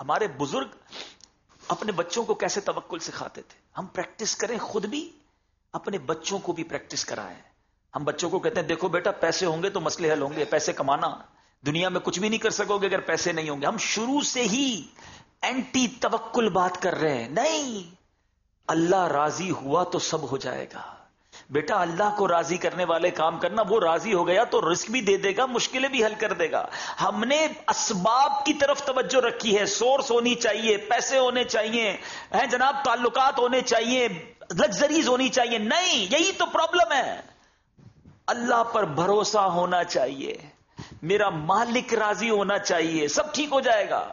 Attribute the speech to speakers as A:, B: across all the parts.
A: ہمارے بزرگ اپنے بچوں کو کیسے توکل سکھاتے تھے. ہم پریکٹس کریں، خود بھی اپنے بچوں کو بھی پریکٹس کرائیں. ہم بچوں کو کہتے ہیں دیکھو بیٹا پیسے ہوں گے تو مسئلے حل ہوں گے، پیسے کمانا، دنیا میں کچھ بھی نہیں کر سکو گے اگر پیسے نہیں ہوں گے. ہم شروع سے ہی اینٹی توکل بات کر رہے ہیں. نہیں، اللہ راضی ہوا تو سب ہو جائے گا. بیٹا اللہ کو راضی کرنے والے کام کرنا، وہ راضی ہو گیا تو رزق بھی دے دے گا، مشکلیں بھی حل کر دے گا. ہم نے اسباب کی طرف توجہ رکھی ہے. سورس ہونی چاہیے، پیسے ہونے چاہیے، جناب تعلقات ہونے چاہیے، لگژریز ہونی چاہیے. نہیں، یہی تو پرابلم ہے. اللہ پر بھروسہ ہونا چاہیے، میرا مالک راضی ہونا چاہیے، سب ٹھیک ہو جائے گا.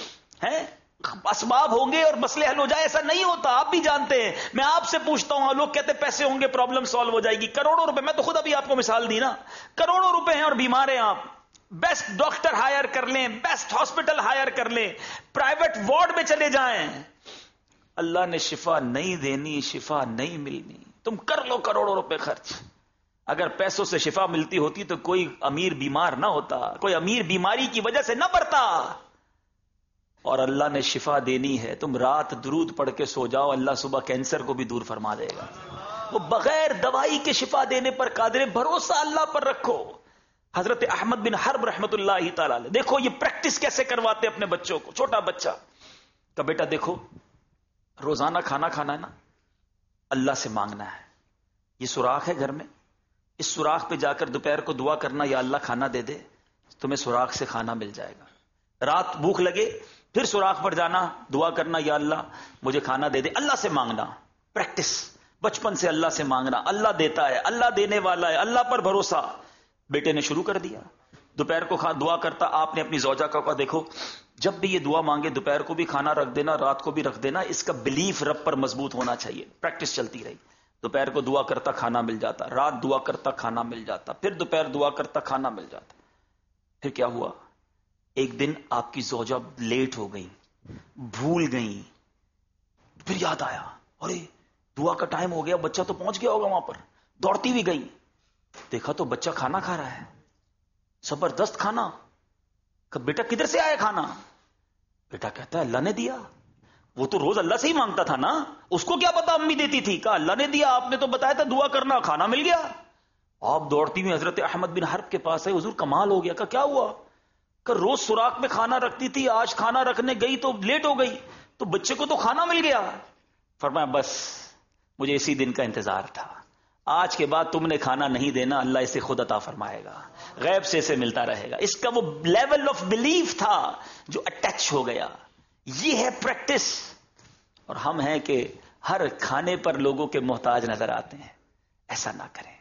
A: اسباب ہوں گے اور مسئلے حل ہو جائے، ایسا نہیں ہوتا، آپ بھی جانتے ہیں. میں آپ سے پوچھتا ہوں، لوگ کہتے ہیں پیسے ہوں گے پرابلم سالو ہو جائے گی. کروڑوں روپے، میں تو خود ابھی آپ کو مثال دی نا، کروڑوں روپے ہیں اور بیمار ہیں آپ. بیسٹ ڈاکٹر ہائر کر لیں، بیسٹ ہاسپٹل ہائر کر لیں، پرائیویٹ وارڈ میں چلے جائیں، اللہ نے شفا نہیں دینی، شفا نہیں ملنی. تم کر لو کروڑوں روپے خرچ. اگر پیسوں سے شفا ملتی ہوتی تو کوئی امیر بیمار نہ ہوتا، کوئی امیر بیماری کی وجہ سے نہ پڑتا. اور اللہ نے شفا دینی ہے. تم رات درود پڑھ کے سو جاؤ، اللہ صبح کینسر کو بھی دور فرما دے گا. وہ بغیر دوائی کے شفا دینے پر قادر ہے. بھروسہ اللہ پر رکھو. حضرت احمد بن حرب رحمت اللہ تعالی علیہ، دیکھو یہ پریکٹس کیسے کرواتے اپنے بچوں کو. چھوٹا بچہ کہ بیٹا دیکھو روزانہ کھانا کھانا ہے نا، اللہ سے مانگنا ہے. یہ سوراخ ہے گھر میں، اس سوراخ پہ جا کر دوپہر کو دعا کرنا، یا اللہ کھانا دے دے، تمہیں سوراخ سے کھانا مل جائے گا. رات بھوک لگے پھر سوراخ پر جانا، دعا کرنا، یا اللہ مجھے کھانا دے دے. اللہ سے مانگنا، پریکٹس بچپن سے اللہ سے مانگنا. اللہ دیتا ہے، اللہ دینے والا ہے، اللہ پر بھروسہ. بیٹے نے شروع کر دیا، دوپہر کو دعا کرتا. آپ نے اپنی زوجہ کو کہا دیکھو جب بھی یہ دعا مانگے دوپہر کو بھی کھانا رکھ دینا، رات کو بھی رکھ دینا. اس کا بلیف رب پر مضبوط ہونا چاہیے. پریکٹس چلتی رہی. دوپہر کو دعا کرتا کھانا مل جاتا، رات دعا کرتا کھانا مل جاتا، پھر دوپہر دعا کرتا کھانا مل جاتا. پھر کیا ہوا، ایک دن آپ کی زوجہ لیٹ ہو گئی، بھول گئی. پھر یاد آیا ارے دعا کا ٹائم ہو گیا، بچہ تو پہنچ گیا ہوگا وہاں پر. دوڑتی بھی گئی، دیکھا تو بچہ کھانا کھا رہا ہے، زبردست کھانا. کہ بیٹا کدھر سے آیا کھانا؟ بیٹا کہتا ہے اللہ نے دیا. وہ تو روز اللہ سے ہی مانگتا تھا نا، اس کو کیا پتا امی دیتی تھی. کہا اللہ نے دیا، آپ نے تو بتایا تھا دعا کرنا، کھانا مل گیا. آپ دوڑتی ہوئی حضرت احمد بن حرب کے پاس ہے، حضور کمال ہو گیا. کہ کیا ہوا؟ کہ روز سوراخ میں کھانا رکھتی تھی، آج کھانا رکھنے گئی تو لیٹ ہو گئی، تو بچے کو تو کھانا مل گیا. فرمایا بس مجھے اسی دن کا انتظار تھا، آج کے بعد تم نے کھانا نہیں دینا، اللہ اسے خود عطا فرمائے گا، غیب سے اسے ملتا رہے گا. اس کا وہ لیول آف بلیف تھا جو اٹیچ ہو گیا. یہ ہے پریکٹس. اور ہم ہیں کہ ہر کھانے پر لوگوں کے محتاج نظر آتے ہیں. ایسا نہ کریں.